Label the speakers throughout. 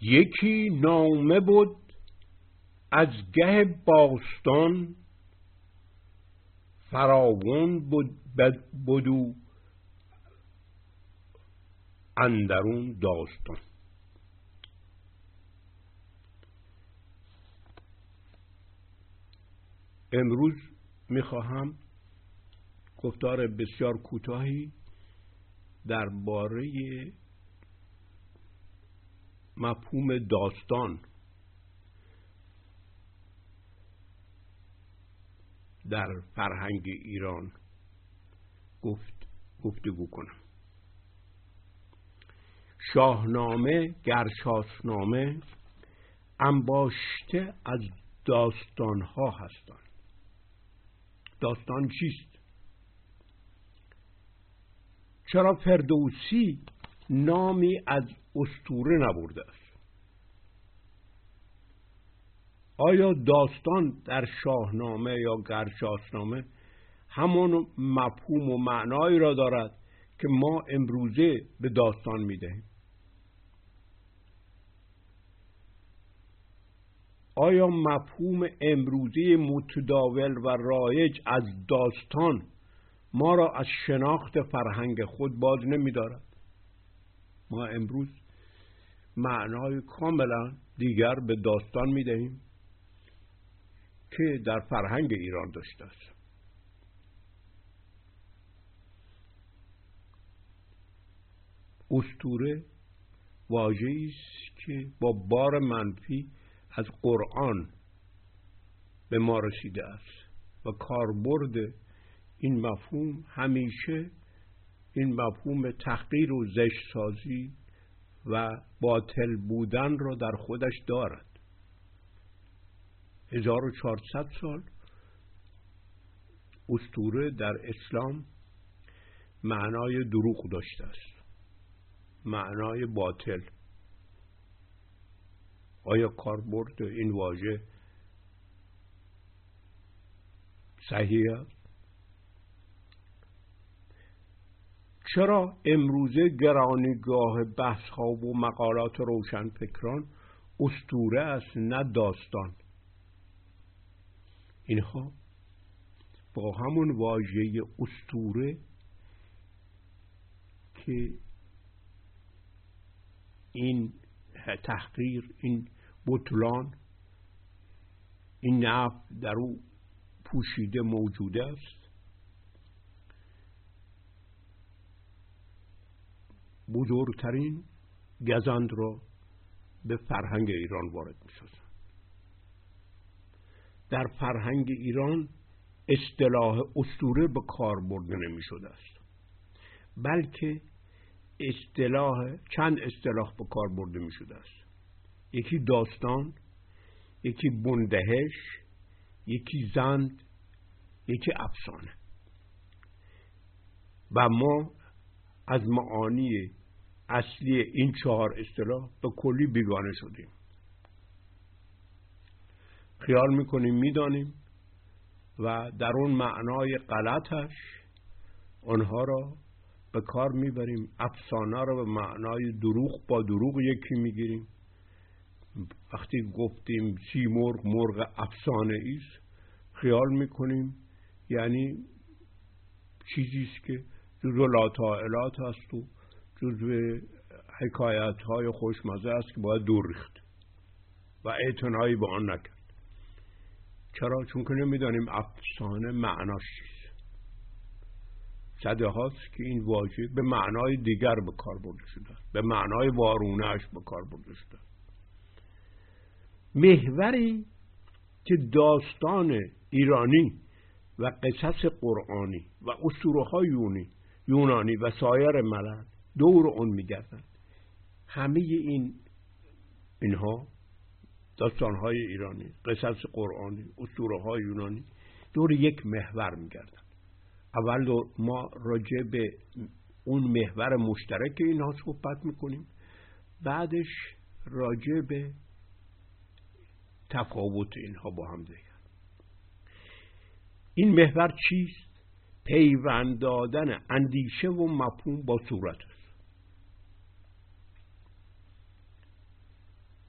Speaker 1: یکی نامه بود از گه باستان، فراوان بدو اندرون داستان. امروز میخواهم گفتار بسیار کوتاهی درباره مفهوم داستان در فرهنگ ایران گفتگو کنم. شاهنامه، گرشاسنامه انباشته از داستان‌ها هستند. داستان چیست؟ چرا فردوسی نامی از اسطوره نبرده است؟ آیا داستان در شاهنامه یا گرشاسنامه همان مفهوم و معنایی را دارد که ما امروزه به داستان می‌دهیم؟ آیا مفهوم امروزی متداول و رایج از داستان ما را از شناخت فرهنگ خود باز نمی‌دارد؟ ما امروز معنای کاملا دیگر به داستان می‌دهیم که در فرهنگ ایران داشته است. اسطوره واژه‌ای است که با بار منفی از قرآن به ما رسیده است و کاربرد این مفهوم همیشه این مفهوم تحقیر و زشت سازی و باطل بودن را در خودش دارد. 1400 سال اسطوره در اسلام معنای دروغ داشته است، معنای باطل. آیا کاربرد این واژه صحیح است؟ چرا امروزه گرانیگاه بحث ها و مقالات روشنفکران اسطوره است نه داستان؟ اینها با همون واژه اسطوره که این تحقیر، این بطلان، این نفی در او پوشیده موجود است، بزرگترین گزند را به فرهنگ ایران وارد می‌سازند. در فرهنگ ایران اصطلاح اسطوره به کار برده نمی‌شده است، بلکه چند اصطلاح به کار برده می‌شده است. یکی داستان، یکی بندهش، یکی زند، یکی افسانه. و ما از معانی اصلی این 4 اصطلاح به کلی بیگانه شدیم. خیال میکنیم میدانیم و در اون معنای غلطش آنها را به کار میبریم. افسانه را به معنای دروغ با دروغ یکی میگیریم. وقتی گفتیم سیمرغ مرغ افسانه ایست، خیال میکنیم یعنی چیزیست که جزو لاتائلات است و جزو حکایت های خوشمزه است که باید دور ریخت و اعتنایی به آن نکرد. چرا؟ چون که نمیدانیم افسانه معناش چیست. صده هاست که این واژه به معنای دیگر به کار برده شده است، به معنای وارونه‌اش به کار برده شده است. محوری که داستان ایرانی و قصص قرآنی و اسطوره‌های یونانی و سایر ملل دور اون می‌گردند. همه اینها داستان‌های ایرانی، قصص قرآنی، اسطوره‌های یونانی دور یک محور می‌گردند. اول ما راجع به اون محور مشترک اینها صحبت می‌کنیم، بعدش راجع به تفاوت اینها با هم دیگر. این محور چیست؟ پیوند دادن اندیشه و مفهوم با صورت است.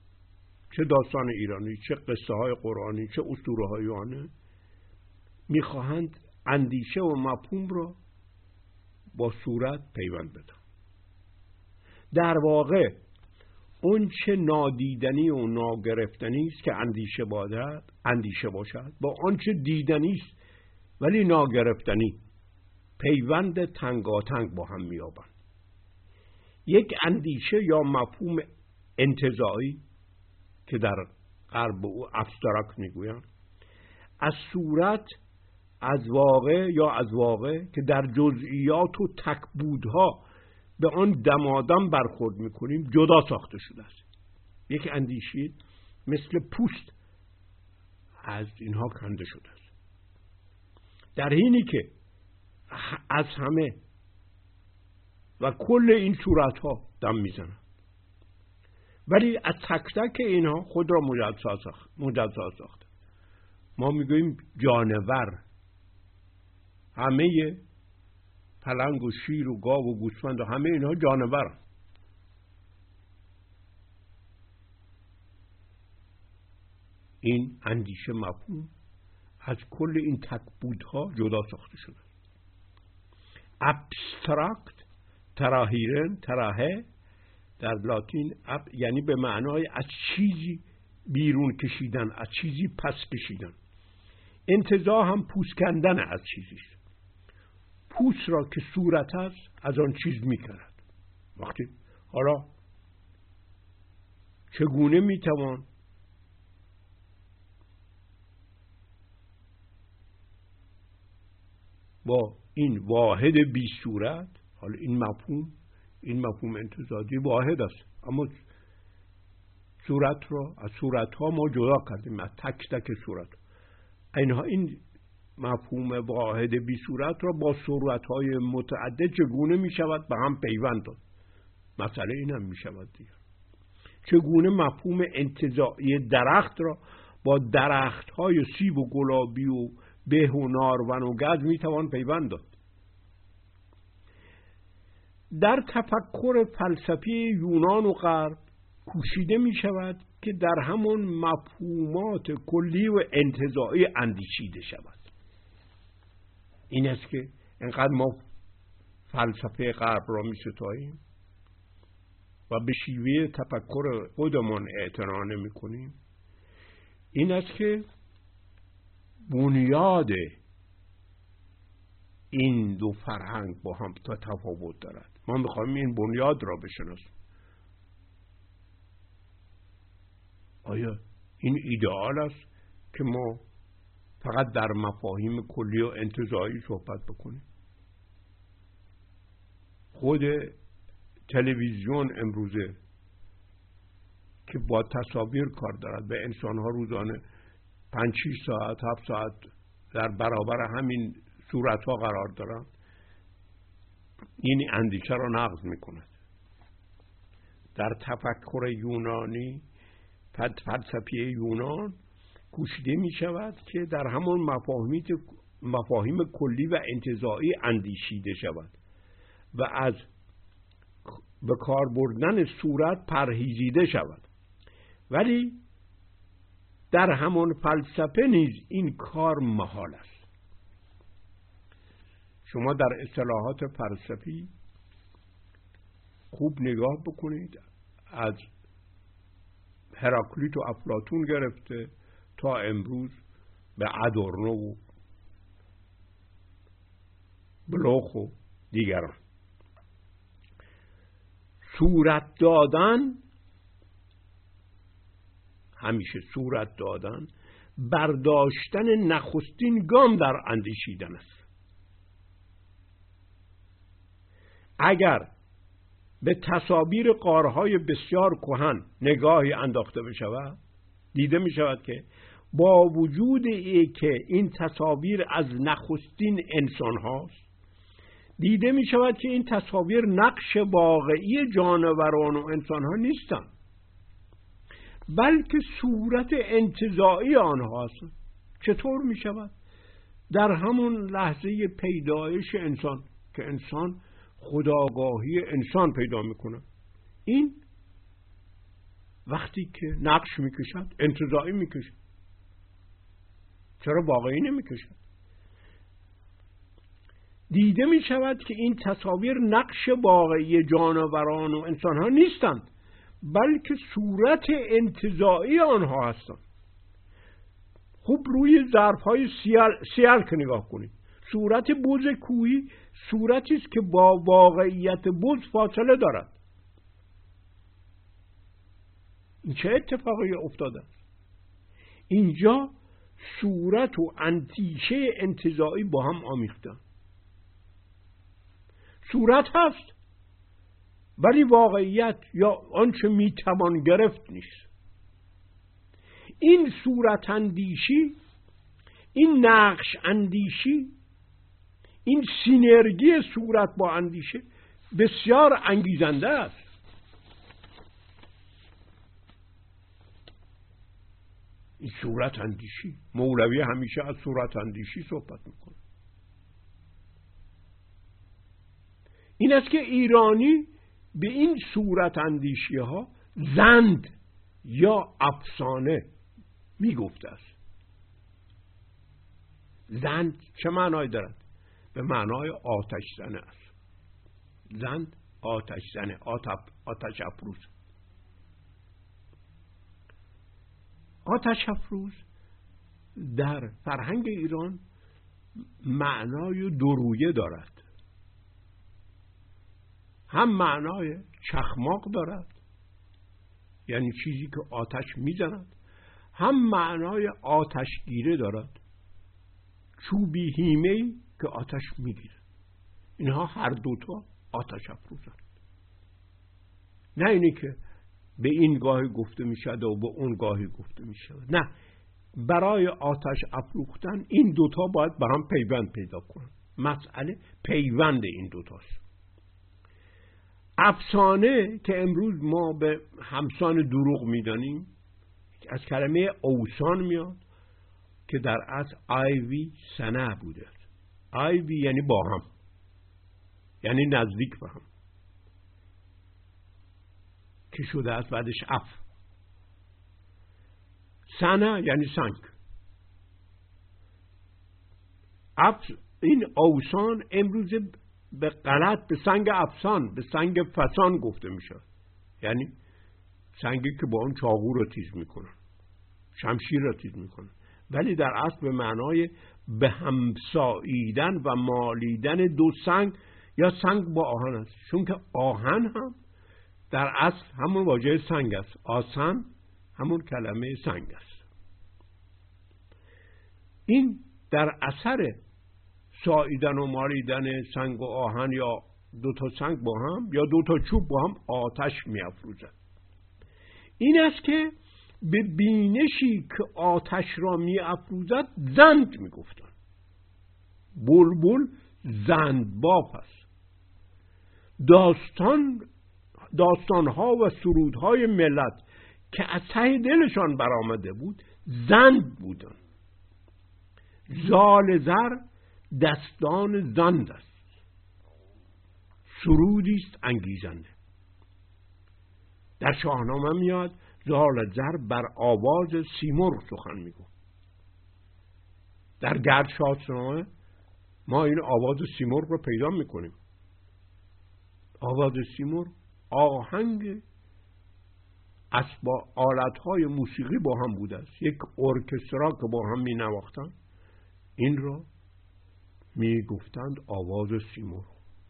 Speaker 1: چه داستان ایرانی، چه قصه های قرآنی، چه اسطوره های یونانی، میخواهند اندیشه و مفهوم را با صورت پیوند بدن. در واقع اون چه نادیدنی و ناگرفتنی است که اندیشه باشد، با آن چه دیدنی است ولی ناگرفتنی، پیوند تنگاتنگ با هم میابند. یک اندیشه یا مفهوم انتزاعی که در غرب او ابسترکت میگویند، از صورت، از واقع که در جزئیات و تکبودها به آن دمادم برخورد میکنیم جدا ساخته شده است. یک اندیشه مثل پوست از اینها کنده شده است، در حینی که از همه و کل این صورتها دم میزنند، ولی از تک تک اینها خود را مجزا ساخته. ما میگوییم جانور، همه پلنگ و شیر و گاو و گوسفند و همه اینها جانور. این اندیشه مفهوم از کل این تکبودها جدا ساخته شده. ابسترکت، تراهه در لاتین یعنی به معنای از چیزی بیرون کشیدن، از چیزی پس کشیدن. انتزاع هم پوست کندن از چیزی است. پوست را که صورت است از آن چیز میکند. وقتی حالا چگونه میتوان با این واحد بی صورت، حالا این مفهوم انتزاعی واحد است، اما صورت را از صورت ها ما جدا کردیم، از تک تک صورت. این مفهوم واحد بی صورت را با صورت های متعدد چگونه می شود به هم پیوند داد؟ مسئله این هم می شود دیگر. چگونه مفهوم انتزاعی درخت را با درخت های سیب و گلابی و به و نارون و گز می توان پیوند داد؟ در تفکر فلسفی یونان و غرب کوشیده می شود که در همون مفهومات کلی و انتزاعی اندیشیده شود. این است که انقدر ما فلسفه غرب را می ستاییم و به شیوه تفکر خودمان اعتنا نمی کنیم. این است که بنیاد این دو فرهنگ با هم تفاوت دارد. ما میخوایم این بنیاد را بشناسیم. آیا این ایدئال است که ما فقط در مفاهیم کلی و انتزاعی صحبت بکنیم؟ خود تلویزیون امروزه که با تصاویر کار دارد و انسانها روزانه 5-6 ساعت 7 ساعت در برابر همین صورتها قرار دارند، این اندیشه را نقض میکند. در تفکر یونانی، فلسفی یونان کوشیده می شود که در همون مفاهیم کلی و انتزاعی اندیشیده شود و از به کار بردن صورت پرهیزیده شود. ولی در همون فلسفه نیز این کار محال است. شما در اصطلاحات فلسفی خوب نگاه بکنید، از هراکلیت و افلاطون گرفته تا امروز به ادورنو و بلوخ و دیگران، صورت دادن، همیشه صورت دادن، برداشتن نخستین گام در اندیشیدن است. اگر به تصاویر غارهای بسیار کهن نگاهی انداخته بشود، دیده می شود که با وجود که این تصاویر از نخستین انسان هاست، دیده می شود که این تصاویر نقش واقعی جانوران و انسان ها نیستند، بلکه صورت انتزاعی آنها هستند. چطور می شود؟ در همون لحظه پیدایش انسان که انسان خودآگاهی انسان پیدا میکنه، این وقتی که نقش میکشد انتزاعی میکشد، چرا واقعی نمیکشد؟ دیده میشود که این تصاویر نقش واقعی جانوران و انسانها نیستند، بلکه صورت انتزاعی آنها هستند. خوب روی ظرف‌های سیال که نگاه کنید، صورت بز کوهی صورتی است که با واقعیت بز فاصله دارد. این چه اتفاقی افتاده است؟ اینجا صورت و اندیشه انتزاعی با هم آمیختن. صورت هست ولی واقعیت یا آنچه میتوان گرفت نیست. این صورت اندیشی، این نقش اندیشی، این سینرژی صورت با اندیشه بسیار انگیزنده است. این صورت اندیشی، مولوی همیشه از صورت اندیشی صحبت میکنه. این است که ایرانی به این صورت اندیشی ها زند یا افسانه میگفته است. زند چه معنایی دارد؟ به معنای آتش زنه است. زند آتش زنه، آتش افروز. آتش افروز در فرهنگ ایران معنای دورویه دارد. هم معنای چخماق دارد، یعنی چیزی که آتش میزند، هم معنای آتشگیره دارد، چوبی هیمه‌ای که آتش میگیره. اینها هر دوتا آتش افروزند. نه اینی که به این گاهی گفته میشد و به اون گاهی گفته میشد. نه، برای آتش افروختن این دوتا باید به هم پیوند پیدا کنند. مسئله پیوند این دوتاست. افسانه که امروز ما به همسان دروغ میدانیم از کلمه اوسان میاد که در اصل آیوی سنه بوده. آیوی یعنی با هم، یعنی نزدیک به هم، که شده است بعدش اف. سنه یعنی سنگ. اف، این اوسان امروز به غلط به سنگ افسان، به سنگ فسان گفته میشه، یعنی سنگی که با اون چاقو رو تیز میکنن، شمشیر رو تیز میکنن، ولی در اصل به معنای به هم ساییدن و مالیدن دو سنگ یا سنگ با آهن است. چون که آهن هم در اصل همون واژه سنگ است. آسن همون کلمه سنگ است. این در اثر ساییدن و مالیدن سنگ و آهن یا دو تا سنگ با هم یا دو تا چوب با هم آتش می‌افروزد. این است که به بینشی که آتش را می‌افروزد زند می‌گفتند. بلبل زند باف است. داستان‌ها و سرودهای ملت که از ته دلشان برآمده بود زند بودند. زال زر دستان زند است. سرودی است انگیزنده. در شاهنامه میاد زال زر بر آواز سیمرغ سخن میگفت. در گرد شاهنامه ما این آواز سیمرغ رو پیدا میکنیم. آواز سیمرغ آهنگ آلت‌های موسیقی با هم بوده است. یک ارکسترا که با هم می نواختند این را می گفتند آواز سیمرغ.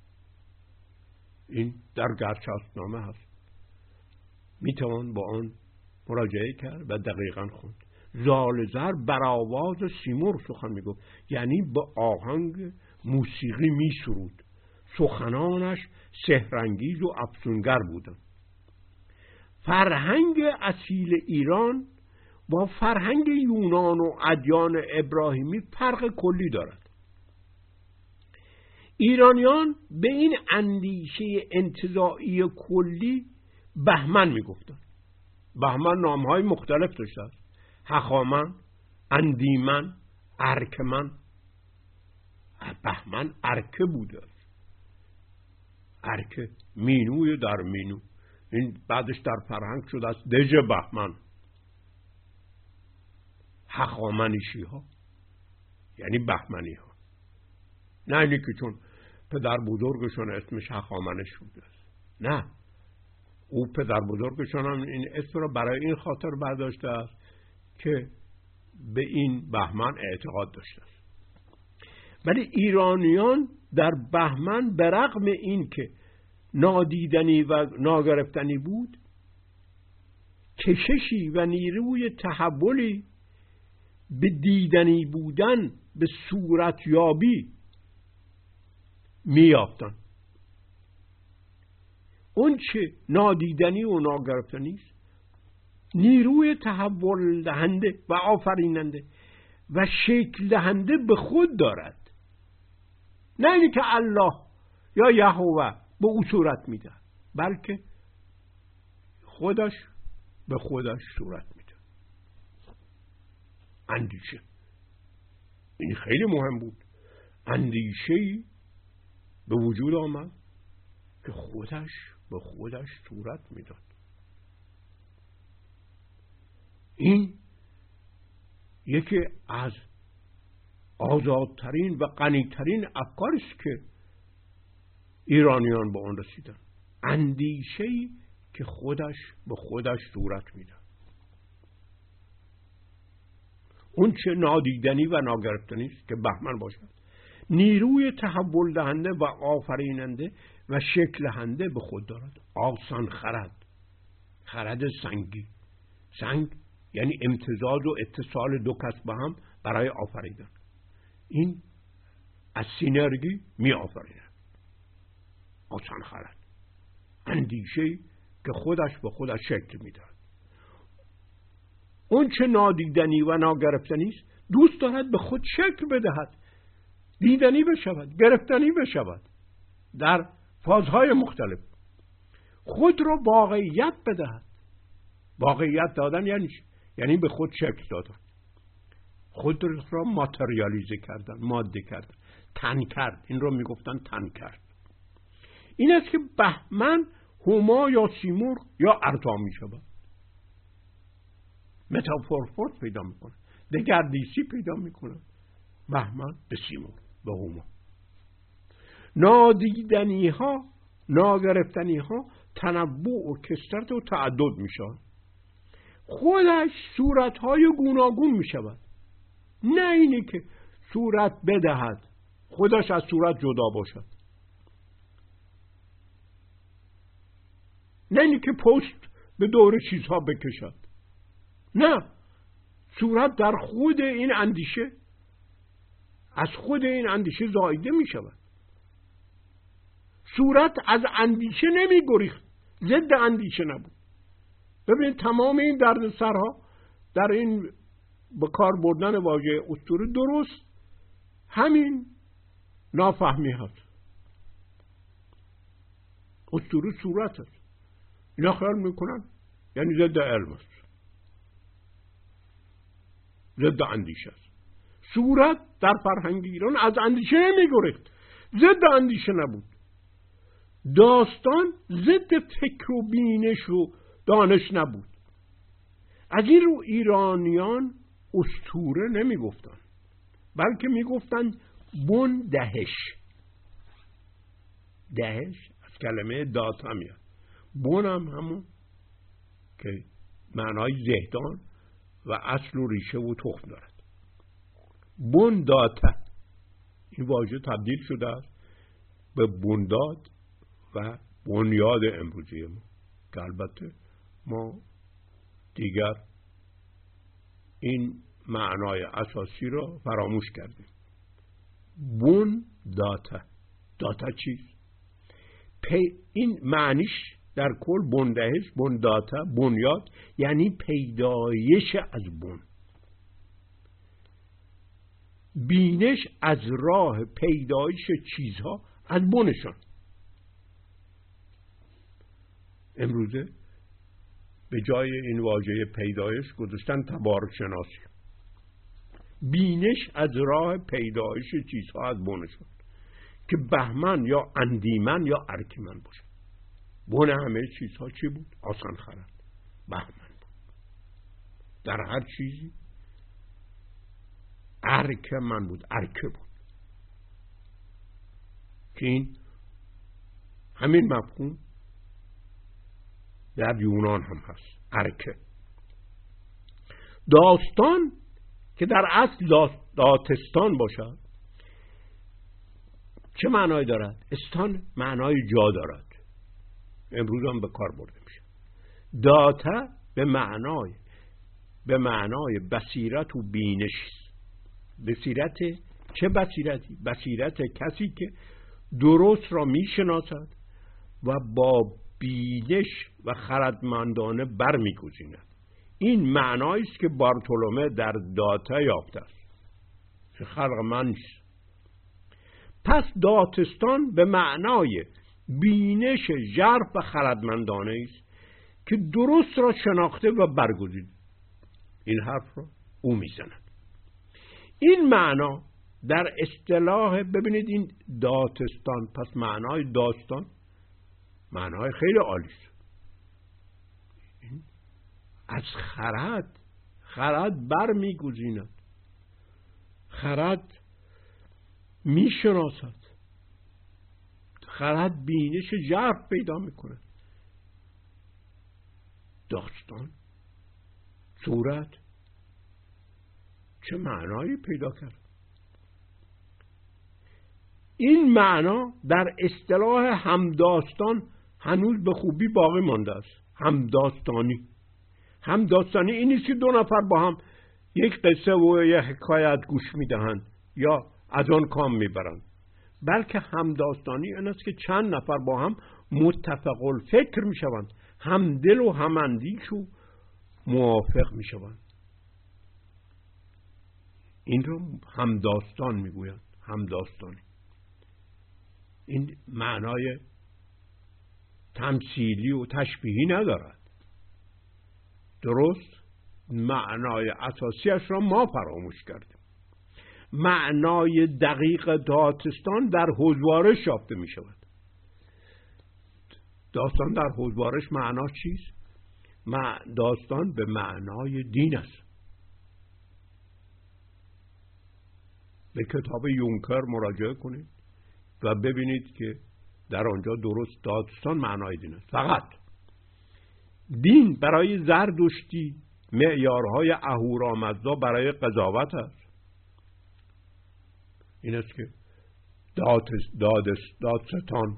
Speaker 1: این در گرچسب‌نامه هست، می توان با آن مراجعه کرد و دقیقاً خوند. زال زر بر آواز سیمرغ سخن می گفت، یعنی به آهنگ موسیقی می سرود. سخنانش سحرانگیز و افسونگر بودند. فرهنگ اصیل ایران با فرهنگ یونان و ادیان ابراهیمی فرق کلی دارد. ایرانیان به این اندیشه انتزاعی کلی بهمن میگفتند. بهمن نامهای مختلف داشته است. هخامن، اندیمن، ارکمن. بهمن ارکه بوده است. ارکه، مینوی در مینو، این بعدش در فرهنگ شده است دژ بهمن. هخامنشی ها یعنی بهمنی ها، نه اینی که چون پدر بزرگشون اسمش هخامنش بوده است، نه، او پدر بزرگشون هم این اسم را برای این خاطر برداشته است که به این بهمن اعتقاد داشته است. ولی ایرانیان در بهمن به رغم این که نادیدنی و ناگرفتنی بود، کششی و نیروی تحولی به دیدنی بودن، به صورتیابی می‌یافتند. اون چه نادیدنی و ناگرفتنی است، نیروی تحول دهنده و آفریننده و شکل دهنده به خود دارد. نه اینی که الله یا یهوه به او صورت میده، بلکه خودش به خودش صورت میده. اندیشه، این خیلی مهم بود. اندیشه‌ای به وجود آمد که خودش به خودش صورت میداد. این یکی از آزادترین و غنیترین افکاری است که ایرانیان به آن رسیدن. اندیشه‌ای که خودش به خودش صورت میداد. اون چه نادیدنی و ناگرفتنی است که بهمن باشد، نیروی تحول دهنده و آفریننده و شکل دهنده به خود دارد. آسان خرد، خرد سنگی. سنگ یعنی امتزاج و اتصال دو کس به هم برای آفریدن. این از سینرژی می آفریند. آسان خرد، اندیشه‌ای که خودش به خودش شکل میدهد. اون چه نادیدنی و ناگرفتنی است، دوست دارد به خود شکل بدهد، دیدنی بشود، گرفتنی بشود، در فازهای مختلف خود را واقعیت بدهد. واقعیت دادن یعنی به خود شکل دادن، خود را ماتریالیزه کردن، ماده کردن، تن کرد. این را میگفتن تن کرد. این است که بهمن هما یا سیمرغ یا ارتا می شود. متافورفورت پیدا میکنه، دگردیسی پیدا میکنه. بهمن به سیمرغ، به هما. نادیدنی ها، ناگرفتنی ها تنوع و کثرت و تعدد میشن. خودش صورت های گوناگون میشود. نه اینی که صورت بدهد، خودش از صورت جدا باشد. نه اینی که پشت به دور چیزها بکشد. نه، صورت در خود این اندیشه، از خود این اندیشه زایده می شود. صورت از اندیشه نمی گریخت، ضد اندیشه نبود. ببینید تمام این دردسرها در این به کار بردن واژه اسطوره درست همین نافهمی هست. اسطوره صورت هست. اینا خیال میکنن یعنی ضد علم است، ضد اندیشه است. صورت در فرهنگ ایران از اندیشه نمیگریخت، ضد اندیشه نبود. داستان ضد فکر و بینش و دانش نبود. از این رو ایرانیان اسطوره نمیگفتن، بلکه میگفتن بن دهش. دهش از کلمه داتا میاد. بن هم همون که معنای زهدان و اصل و ریشه و تخم دارد. بن داتا، این واژه تبدیل شده است به بنداد و بنیاد امروزی ما، که البته ما دیگر این معنای اساسی را فراموش کردیم. بن داتا، داتا چیست؟ این معنیش در کل بندهش، بنداتا، بنیاد یعنی پیدایش از بن. بینش از راه پیدایش چیزها از بنشان. امروزه به جای این واژه پیدایش گذاشتن تبارک شناسی. بینش از راه پیدایش چیزها از بنشان که بهمن یا اندیمن یا ارکیمن باشه. بن همه چیزها چی بود؟ آسان خرد، بهمن بود. در هر چیزی ارک من بود، ارکه بود، که این همین مفهوم در یونان هم هست، ارکه. داستان که در اصل داتستان باشد چه معنایی دارد؟ استان معنای جا دارد، امروز هم به کار برده میشه. داتا به معنای بصیرت و بینش. بصیرت چه بصیرتی؟ بصیرت کسی که درست را میشناسد و با بینش و خردمندانه برمیگزیند. این معنایی است که بارتولومه در داتا یافته است، که خلق من نیست. پس داتستان به معنای بینش ژرف و خردمندانه است که درست را شناخته و برگزیده. این حرف را او میزند. این معنا در اصطلاح، ببینید این داتستان، پس معنای داستان معنای خیلی عالی است. از خرد بر میگزیند، خرد میشناسد، خرد بینش ژرف پیدا میکنه. داستان، صورت چه معنایی پیدا کرد؟ این معنا در اصطلاح همداستان هنوز به خوبی باقی مانده است. همداستانی این نیست که دو نفر با هم یک قصه و یک حکایت گوش میدهند یا از آن کام میبرند، بلکه همداستانی این است که چند نفر با هم متفق الفکر میشوند، همدل و هماندیش و موافق میشوند. این رو همداستان میگویند. همداستانی این معنای تمثیلی و تشبیهی ندارد. درست معنای اساسیش را ما فراموش کردیم. معنای دقیق داتستان در حضوارش یافته می شود. داستان در حضوارش معنا چیست؟ داستان به معنای دین است. به کتاب یونکر مراجعه کنید و ببینید که در آنجا درست داستان معنای دین است. فقط دین برای زردشتی معیارهای اهورامزدا برای قضاوت است. این است که دادستان،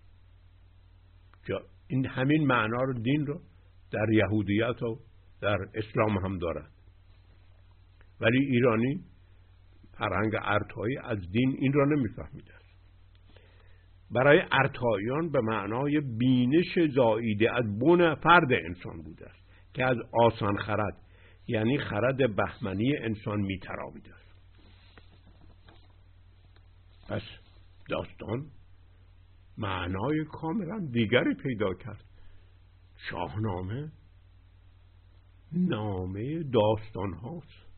Speaker 1: این همین معنا رو دین رو در یهودیت و در اسلام هم دارد. ولی ایرانی فرهنگ ارتایی از دین این را نمیفهمیده است. برای ارتاییان به معنای بینش زاییده از بن فرد انسان بوده است که از آسان خرد، یعنی خرد بهمنی انسان میتراویده است. پس داستان معنای کاملا دیگری پیدا کرد. شاهنامه نامه داستان هاست.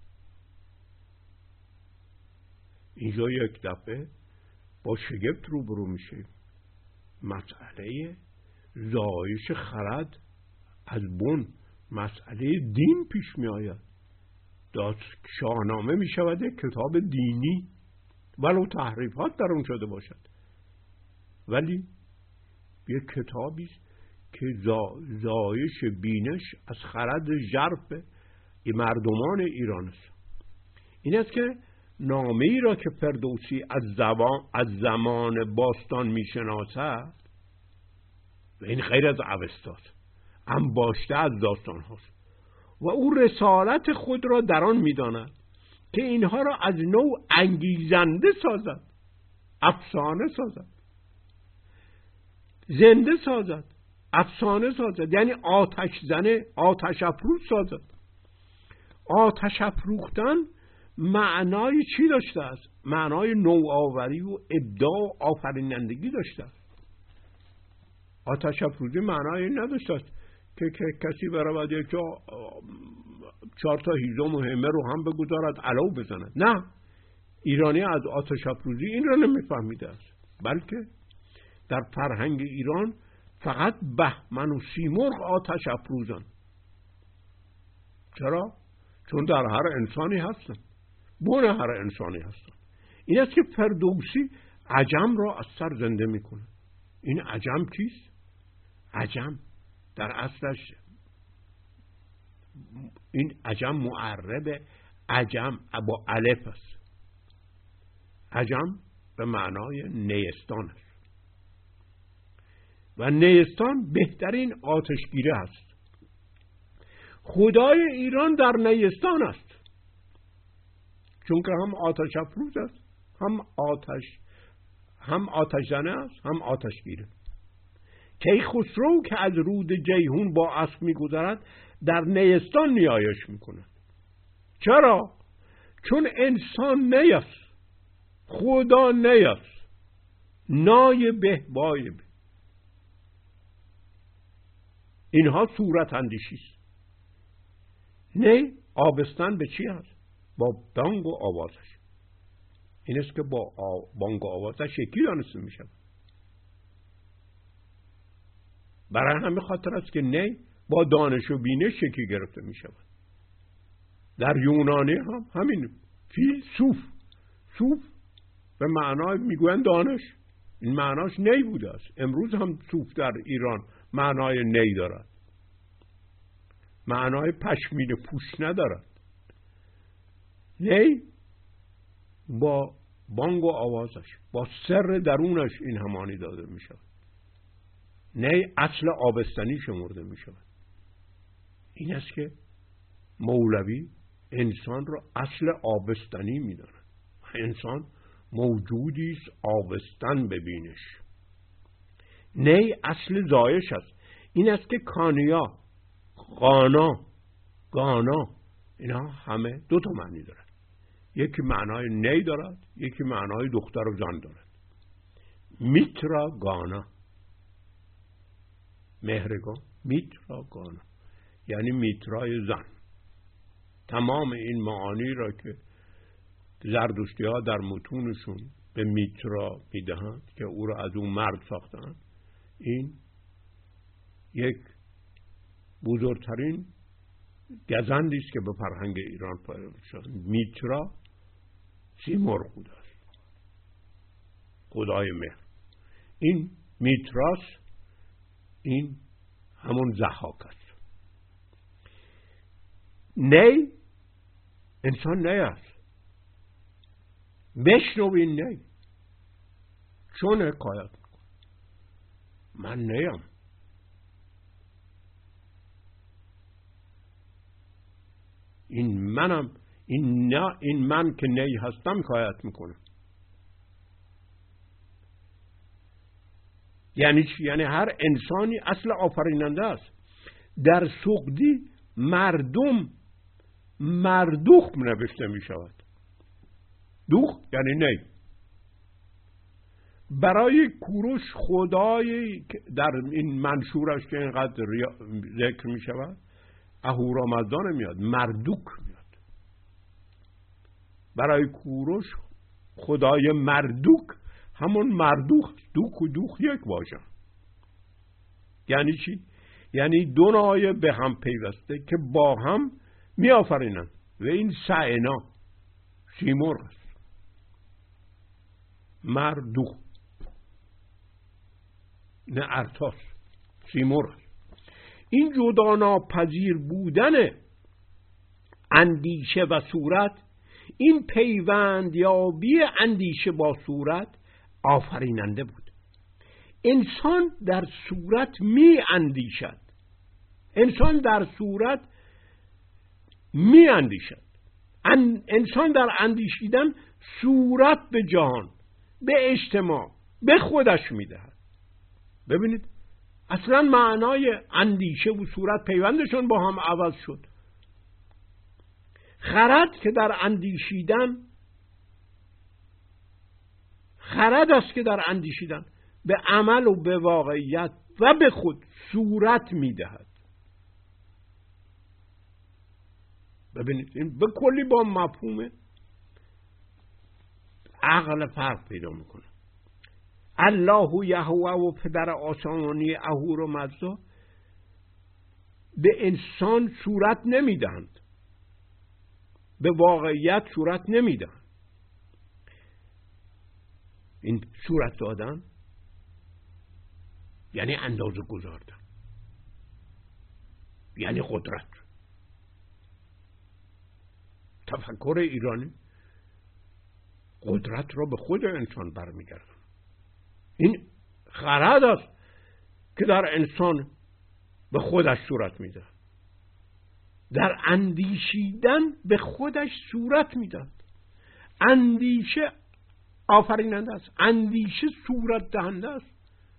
Speaker 1: اینجا یک دفعه با شگفت روبرو میشه. مسئله زایش خرد از بن، مسئله دین پیش می آید. شاهنامه می شود کتاب دینی، ولو تحریفات در اون شده باشد، ولی یک کتابی است که زایش بینش از خرد ژرف مردمان ایران است. این است که نامه ای را که فردوسی از زمان باستان میشناسد، و این غیر از اوستاست، انباشته از داستان هاست و او رسالت خود را در آن میداند که اینها را از نوع انگیزنده سازد، افسانه سازد، زنده سازد، افسانه سازد، یعنی آتش زنه، آتش افروز سازد. آتش افروختن معنای چی داشته است؟ معنای نوآوری و ابداع و آفرینندگی داشته است. آتش افروزی معنای نداشته است که کسی برود یک جا 4 تا هیزم و همه رو هم بگذارد علو بزند. نه، ایرانی از آتش افروزی این را نمیفهمیده است، بلکه در فرهنگ ایران فقط بهمن و سیمرغ آتش افروزن. چرا؟ چون در هر انسانی هستن، بن هر انسانی هستن. این است که فردوسی عجم را از سر زنده میکنه. این عجم کیست؟ عجم در اصلش این عجم معرب عجم با الف است. عجم به معنای نیستان است و نیستان بهترین آتشگیره است. خدای ایران در نیستان است، چون که هم آتش افروز است، هم آتش زنه است، هم آتشگیره. کیخسرو که از رود جیهون با اسب می‌گذرد در نیستان نیایش می‌کند. چرا؟ چون انسان نیست، خدا نیست، نای به بای به. اینها صورت اندیشی است. نه آبستن به چی هست؟ با بانگ و آوازش. این است که با بانگ و آوازش یکی دانسته می شود. برای همین خاطر است که نه با دانش و بینش یکی گرفته می شود. در یونانی هم همین صوف به معنای میگویند دانش، این معناش نی بوده است. امروز هم صوف در ایران معنای نی دارد، معنای پشمینه پوش ندارد. نی با بانگ و آوازش، با سر درونش این همانی داده می شود. نی اصل آبستنی شمرده می شود. این است که مولوی انسان را اصل آبستنی می داند. انسان موجودی است آبستن ببینش. نی اصل زایش است. این است که کانیا، گانا اینا همه دو تا معنی دارد. یکی معنای نی دارد، یکی معنای دختر و زن دارد. میترا گانا، مهرگان، میترا گانا یعنی میترای زن. تمام این معانی را که زردشتی ها در متونشون به میترا میدهند که او را از اون مرد ساختند، این یک بزرگترین گزندی است که به فرهنگ ایران وارد شد. میترا سیمرغ بوده است، خدای مهر. این میتراس، این همون ضحاک است. نی انسان نی است. بشنوین نی چون حکایت میکن. من نیم، این منم، این نه، این من که نی هستم حکایت میکنه. یعنی چی؟ یعنی هر انسانی اصل آفریننده است. در سقدی مردوخ نوشته می شود. دوخ یعنی نی. برای کوروش خدایی در این منشورش که اینقدر ذکر می شود اهورامزدا نمیاد، مردوک میاد. برای کوروش خدای مردوک همون مردوخ، دوک و دوخ یک باشن. یعنی چی؟ یعنی دو نایه به هم پیوسته که با هم می آفرینند و این سعینا سیمرغ است. مردوخ نه ارتاس، سیمرغ است. این جدا ناپذیر بودن اندیشه و صورت، این پیوندیابی اندیشه با صورت آفریننده بود. انسان در صورت می اندیشد، انسان در صورت می اندیشد. انسان در اندیشیدن صورت به جهان، به اجتماع، به خودش می دهد. ببینید اصلا معنای اندیشه و صورت پیوندشون با هم عوض شد. خرد که در اندیشیدن، خرد است که در اندیشیدن به عمل و به واقعیت و به خود صورت میدهد. ببینید این به کلی با مفهوم عقل فرق پیدا میکنه. الله یهوه و پدر آسمانی اهور و مزدا به انسان صورت نمیدهند، به واقعیت صورت نمیدهند. این صورت دادن یعنی اندازه گذاردن، یعنی قدرت. تفکر ایرانی قدرت را به خود انسان برمیگردن. این خرد است که در انسان به خودش صورت میده، در اندیشیدن به خودش صورت میده. اندیشه آفریننده است، اندیشه صورت دهنده است.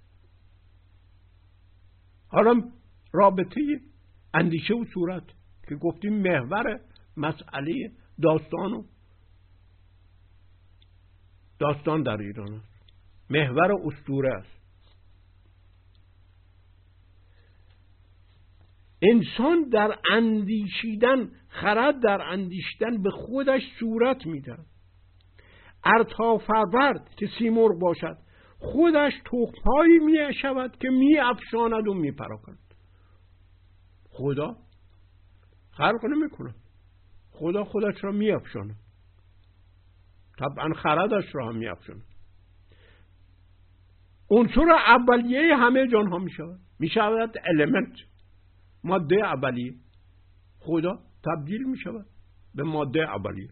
Speaker 1: حالا رابطه اندیشه و صورت که گفتیم محور مسئله داستان در ایران است، محور اسطوره است. انسان در اندیشیدن، خرد در اندیشیدن به خودش صورت میده. ارتافرورد که سیمرغ باشد خودش تخم‌هایی میشود که میافشاند و میپراکند. خدا خلق نمیکنه، خدا خودش را میافشاند، طبعا خردش را هم میافشاند. عنصر اولیه همه جان ها میشود المنت، ماده اولیه. خدا تبدیل میشود به ماده اولیه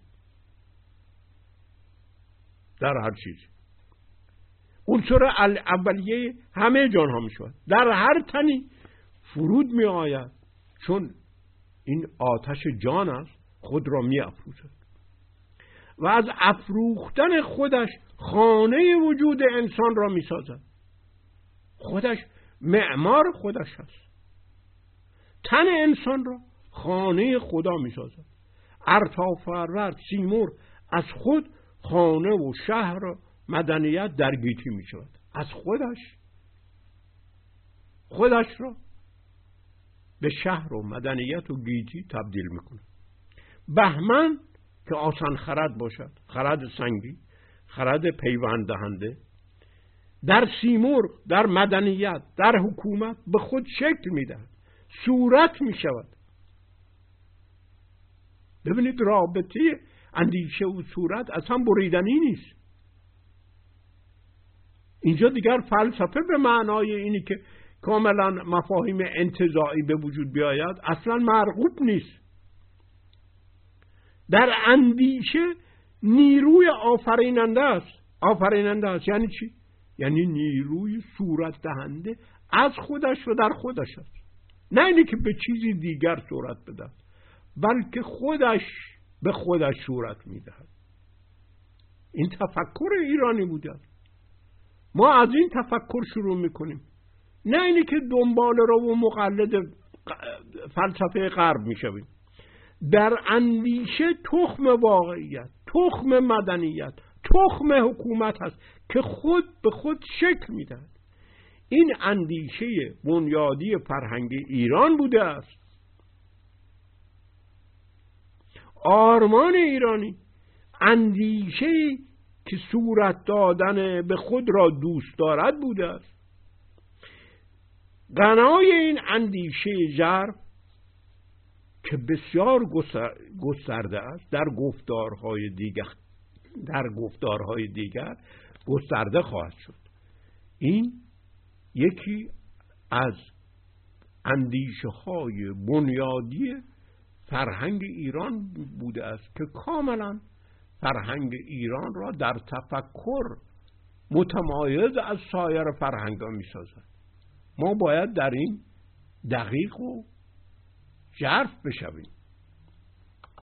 Speaker 1: در هر چیز. عنصر اولیه همه جان ها میشود، در هر تنی فرود می آید، چون این آتش جان است خود را می افروزد و از افروختن خودش خانه وجود انسان را می سازد. خودش معمار خودش هست، تن انسان را خانه خدا می سازد. ارتافرورد سیمرغ از خود خانه و شهر و مدنیت در گیتی می شود. از خودش را به شهر و مدنیت و گیتی تبدیل میکنه. بهمن که آسان خرد باشد، خرد سنگی، خرد پیوند دهنده، در سیمرغ، در مدنیت، در حکومت به خود شکل میدهد، صورت میشود. ببینید رابطه اندیشه و صورت اصلا بریدنی نیست. اینجا دیگر فلسفه به معنای اینی که کاملا مفاهیم انتزاعی به وجود بیاید اصلا مرغوب نیست. در اندیشه نیروی آفریننده است. یعنی چی؟ یعنی نیروی صورت دهنده از خودش و در خودش است. نه اینی که به چیزی دیگر صورت بده، بلکه خودش به خودش صورت میدهد. این تفکر ایرانی بوده. ما از این تفکر شروع میکنیم، نه اینی که دنبال رو و مقلد فلسفه غرب میشویم. در اندیشه تخم واقعیت، تخم مدنیت، تخم حکومت هست که خود به خود شکل میدهد. این اندیشه بنیادی فرهنگ ایران بوده است. آرمان ایرانی اندیشه که صورت دادن به خود را دوست دارد بوده است. غنای این اندیشه ژرف که بسیار گسترده است در گفتارهای دیگر گسترده خواهد شد. این یکی از اندیشه های بنیادی فرهنگ ایران بوده است که کاملا فرهنگ ایران را در تفکر متمایز از سایر فرهنگ‌ها می‌سازد. ما باید در این دقیق و ژرف بشویم.